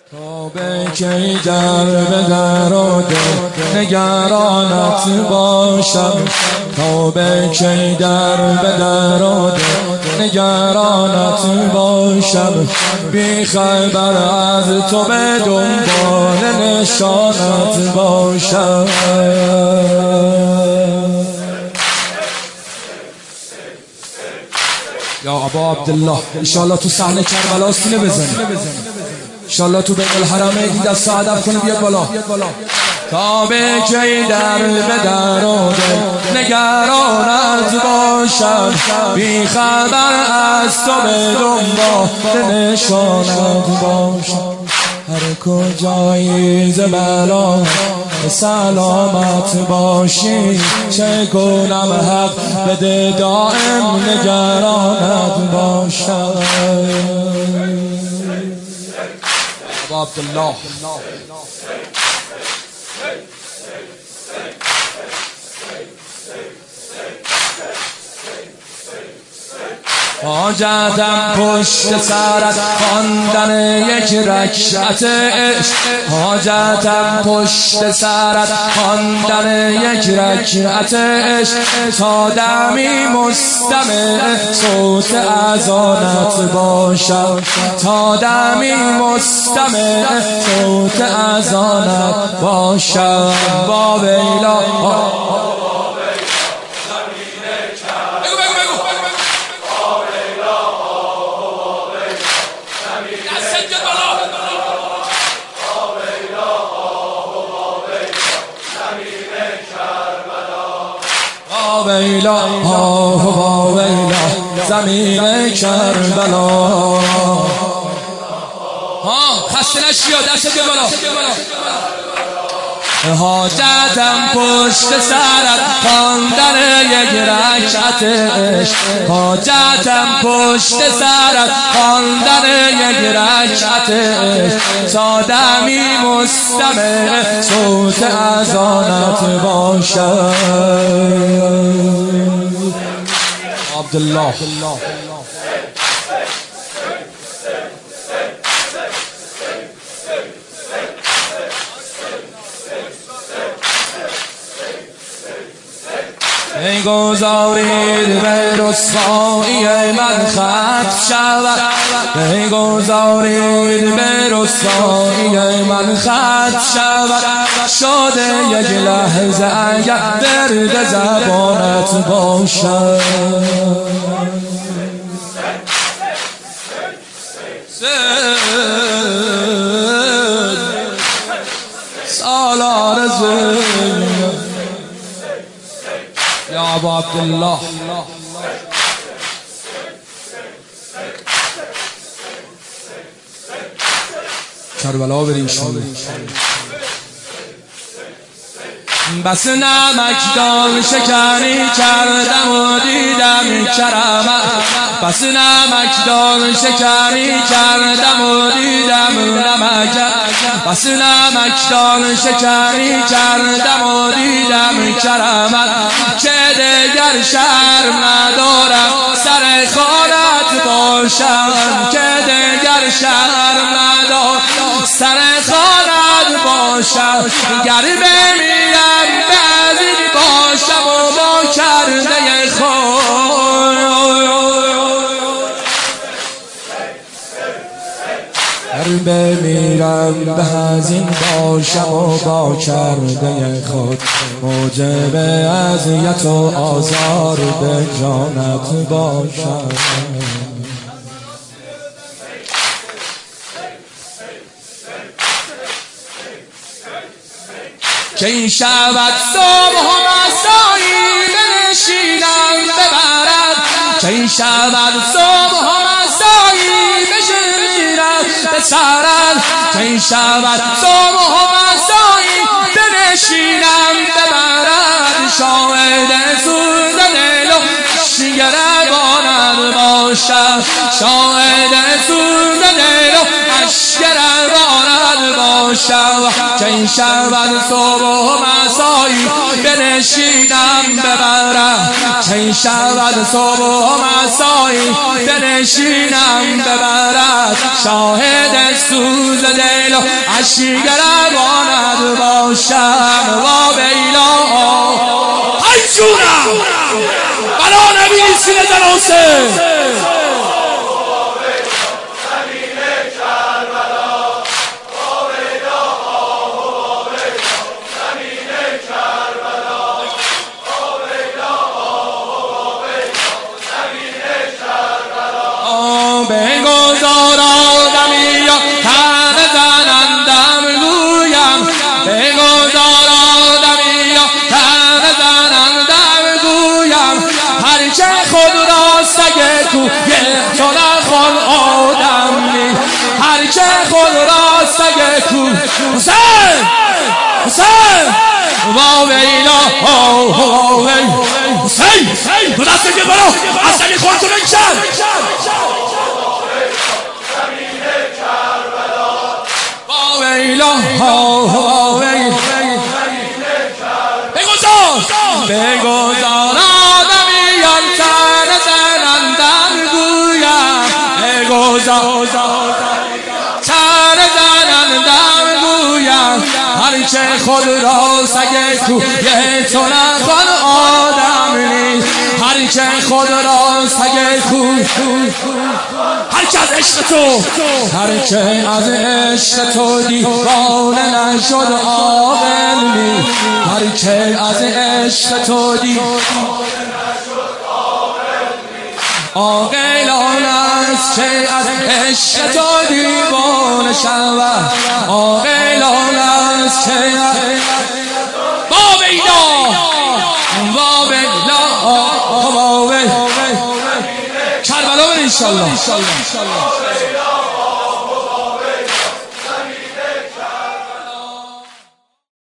تا به کی در به در و دل نگرانت باشم، تا به کی در به در و دل نگرانت باشم، بی خبر از تو به دنبال نشانت باشم. یا ابا عبدالله انشاءالله تو صحنه کربلا سینه بزنی، انشاءالله تو بین الحرمین دست هدف کنی بیاد بالا. تا به کی در به در و دل نگرانت باشم، بی خبر از تو به دنبال نشانت باشم. هر کجایی ز بلا سلامت باشی، چه کنم حق بده دائم نگرانت باشم. عبدالله حاجتم پشت سرت خواندن یک رکعت عشق، حاجتم پشت سرت خواندن یک رکعت عشق، تا دمی مستمع صوت اذانت باشم، تا دمی مستمع صوت اذانت باشم. با ویلا ویلا ها ویلا زمین کربلا. ها خسته نشی دست بیا بالا. حاجتم پشت سرت خواندن یک رکعت عشق، حاجتم پشت سرت خواندن یک رکعت عشق، تا دمی مستمع صوت اذانت باشم. عبدالله ای گذارید به رسوایی من ختم شود، ای گذارید به رسوایی من ختم شود، شده یک لحظه اگر درد زبانت باشد. سالار زنده یا ابا عبدالله کربلا بریم شده. بس نمکدان شکنی کردم و دیدم کرمت، بس نمکدان شکنی کردم و دیدم نمکت، بس نمکدان شکنی کردم و دیدم کرمت، که دیگر شرم ندارم سر خانت باشم، که دیگر شرم ندارم سر خانت باشم. گر بمیرم بعضی باشم و با کرده خود، گر بمیرم بعضی باشم و با کرده خود، موجب اذیت و آزار به جانت باشم. که این شود صبح و مسایی بنشینم ببرد، که این شود صبح و مسایی بشمیرم بسرد، که این شود صبح و مسایی بنشینم ببرد، شاهد سوز دل و شگر بانم باشم، شاهد سوز دل و اشگر بانم باشم. که این شود صبح و مسایی بنشینم ببرم، که این شود صبح و مسایی بنشینم ببرد، شاهد سوز دل ویلا اشکی گرماند باشم وا ویلا ای جونم بلا نبی سینه جناسه بگذار آدمی یا تن زنندم گویم بگذار آدمی یا تن زنندم گویم هرچه خود را سگ کوی تو نخوان آدمی هرچه خود را سگ کوی حسین حسین وا ویلا وا ویلا حسین تو دست که برو از سگ خودتو بکشن ویلا بگذار آدمیان تن زنندم گویم بگذار تن زنندم گویم هرچه خود را سگ کوی تو نخوان آدم نیست هرچه خود را سگ کوی هرچه از عشق تو هرچه از عشق تو دیوانه نشد عاقل نیست هرچه از عشق تو دیوانه نشد عاقل آن است که از عشق تو دیوانه شود عاقل آن است که با ویلا با ویلا کربلا انشالله